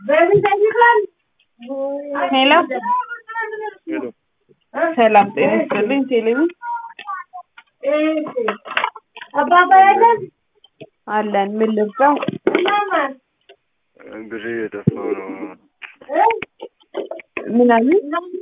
ሄሎ ሰላም ጤና ይስጥልኝ ቴሌቪ አባባ አለን ምን ልብሳው ብሬ የደፋው ነው ምን አለ